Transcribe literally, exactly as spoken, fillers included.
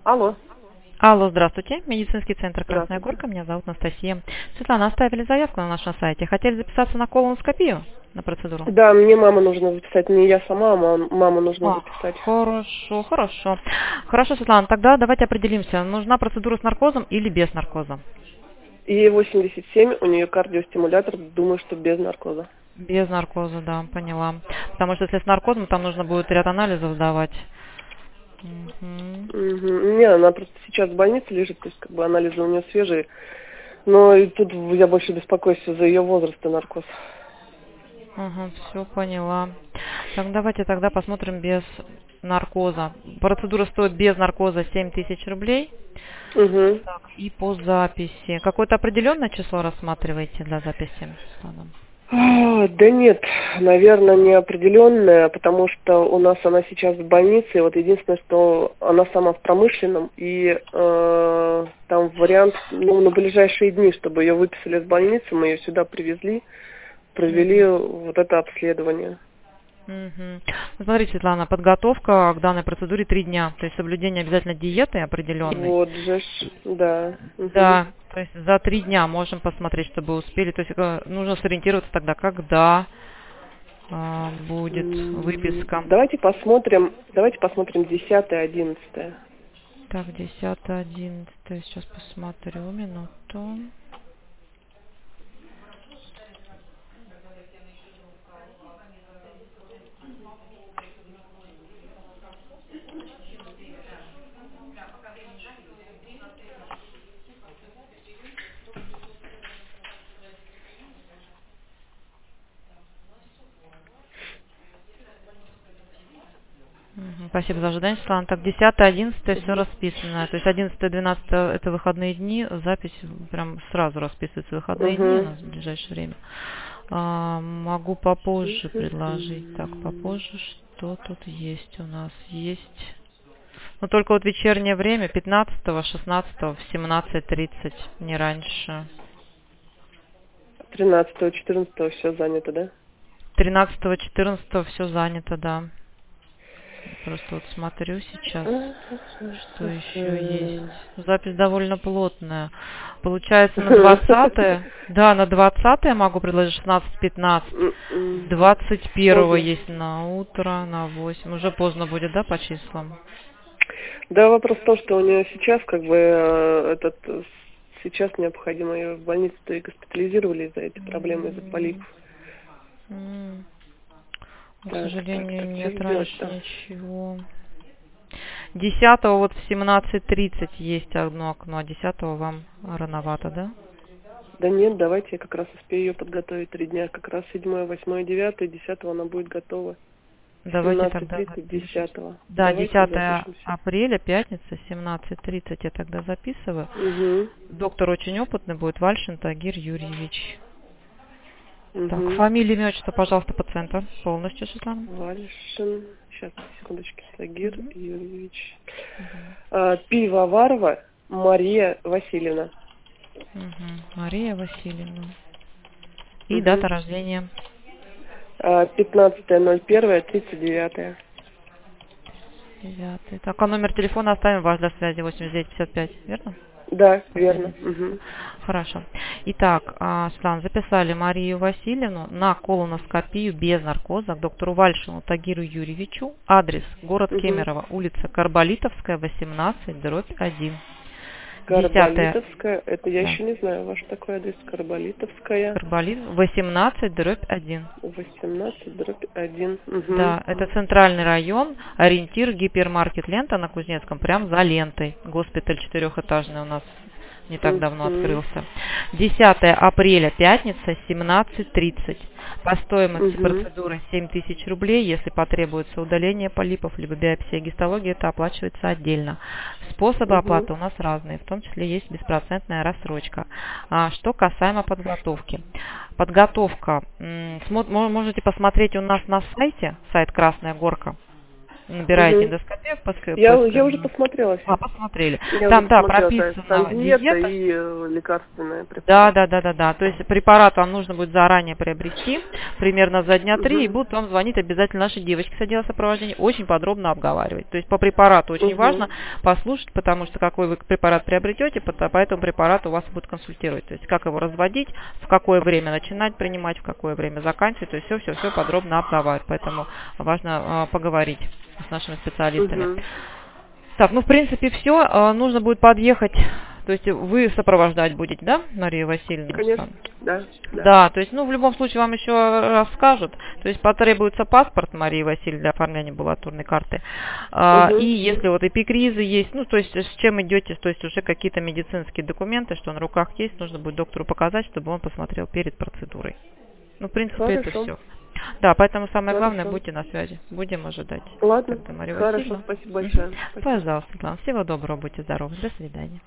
Алло. Алло, здравствуйте. Медицинский центр «Красная Здравствуйте. Горка». Меня зовут Анастасия. Светлана, оставили заявку на нашем сайте. Хотели записаться на колоноскопию, на процедуру? Да, мне мама нужно записать. Не я сама, а мам- маму нужно А, записать. хорошо, хорошо. Хорошо, Светлана, тогда давайте определимся, нужна процедура с наркозом или без наркоза? Ей восемьдесят семь, у нее кардиостимулятор, думаю, что без наркоза. Без наркоза, да, поняла. Потому что если с наркозом, там нужно будет ряд анализов сдавать. Мгм. Мгм. Не, она просто сейчас в больнице лежит, то есть как бы анализы у нее свежие. Но и тут я больше беспокоюсь за ее возраст и наркоз. Ага, все поняла. Так, давайте тогда посмотрим без наркоза. Процедура стоит без наркоза семь тысяч рублей. Угу. Так, и по записи. Какое-то определенное число рассматриваете для записи? Ладно. А, Да нет, наверное, неопределенная, потому что у нас она сейчас в больнице. И вот единственное, что она сама в промышленном, и э, там вариант, ну, на ближайшие дни, чтобы ее выписали из больницы, мы ее сюда привезли, провели Мгм. вот это обследование. Мгм. Ну, смотрите, Светлана, подготовка к данной процедуре три дня. То есть соблюдение обязательно диеты определенной. Вот же, ж, да. Угу. Да, то есть за три дня можем посмотреть, чтобы успели. То есть э, нужно сориентироваться тогда, когда а, будет М, выписка. Давайте посмотрим, давайте посмотрим десятое, одиннадцатое. Так, десятое, одиннадцатое. Сейчас посмотрю, минуту. Мгм, спасибо за ожидание, Светлана. Так, десятое, одиннадцатое все Угу. расписано. То есть одиннадцатое, двенадцатое это выходные дни. Запись прям сразу расписывается выходные дни у Угу. нас в ближайшее время. А, могу попозже предложить. Так, попозже что тут есть у нас? Есть. Но только вот вечернее время пятнадцатого, шестнадцатого в семнадцать тридцать, не раньше. тринадцатого, четырнадцатого все занято, да? тринадцатого, четырнадцатого все занято, да. Просто вот смотрю сейчас, что еще есть. Запись довольно плотная. Получается на двадцатое, да, на двадцатое могу предложить шестнадцать пятнадцать. двадцать первого Поздно. есть на утро, на восемь. Уже поздно будет, да, по числам? Да, вопрос в том, что у нее сейчас как бы э, этот э, сейчас необходимо ее в больницу-то и госпитализировали из-за этих проблем, из-за полипов. М. Ну, к Так, так, сожалению, так, что нет раньше сделать-то? ничего. Десятого вот в семнадцать тридцать есть одно окно, а десятого вам рановато, да? Да нет, давайте я как раз успею ее подготовить три дня. Как раз седьмое, восьмое, девятое, десятого она будет готова. Давайте Семнадцать тогда тридцать, запишем. десятого. Да, Давайте десятое запишемся. апреля, пятница, семнадцать тридцать я тогда записываю. Угу. Доктор очень опытный будет, Вальшин Тагир Юрьевич. Так, Угу. фамилия, имя, отчество, пожалуйста, пациента. Полностью, Светлана. Вальшин. Сейчас, секундочки. Сагир Мгм. Юрьевич. Мгм. А, Пивоварова Мария Васильевна. Мгм. Мария Васильевна. И Угу. дата рождения. пятнадцатое ноль первое тридцать девятое. Девятый. Так, а номер телефона оставим ваш для связи восемьдесят девять пятьдесят пять, верно? Да, верно. Последний. Угу. Хорошо. Итак, а, Светлана, записали Марию Васильевну на колоноскопию без наркоза к доктору Вальшину Тагиру Юрьевичу. Адрес город Угу. Кемерово, улица Карболитовская, восемнадцать, дробь один. Десятое. Карболитовская. Это я Да. еще не знаю, ваш такой адрес. Карболитовская. Карболит, восемнадцать, дробь один. восемнадцать дробь один. Угу. Да, это центральный район, ориентир, гипермаркет «Лента» на Кузнецком, прям за лентой. Госпиталь четырехэтажный у нас не так давно Угу. открылся. десятое апреля, пятница, семнадцать тридцать. По стоимости Угу. процедуры семь тысяч рублей. Если потребуется удаление полипов, либо биопсия гистологии, это оплачивается отдельно. Способы Угу. оплаты у нас разные, в том числе есть беспроцентная рассрочка. А, что касаемо подготовки. Подготовка. М, смо- мо- Можете посмотреть у нас на сайте, сайт «Красная Горка». набираете Угу. эндоскопию по ска- Я, по я уже ска- посмотрела А, все. посмотрели. Я Там, уже да, посмотрела, то есть прописана там диета диета. и э, лекарственные Да, препараты. да, да, да, да. То есть препарат вам нужно будет заранее приобрести, примерно за дня три, и Угу. будут вам звонить обязательно наши девочки с отдела сопровождения, очень подробно обговаривать. То есть по препарату очень Угу. важно послушать, потому что какой вы препарат приобретете, по по этому препарату вас будут консультировать. То есть как его разводить, в какое время начинать принимать, в какое время заканчивать. То есть все-все-все подробно обговаривать. Поэтому важно э, поговорить с нашими специалистами. Угу. Так, ну в принципе все. Нужно будет подъехать. То есть вы сопровождать будете, да, Марию Васильевну? Конечно, да, да. Да, то есть, ну, в любом случае вам еще расскажут. То есть потребуется паспорт Марии Васильевны для оформления амбулаторной карты. А, Угу. и если вот эпикризы есть, ну, то есть с чем идете, то есть уже какие-то медицинские документы, что на руках есть, нужно будет доктору показать, чтобы он посмотрел перед процедурой. Ну, в принципе, Хорошо. это все. Да, поэтому самое Хорошо. главное, будьте на связи. Будем ожидать. Ладно, Тогда Марию хорошо, Васильевну. спасибо Мгм. большое. Спасибо. Пожалуйста, Светлана. Всего доброго, будьте здоровы. До свидания.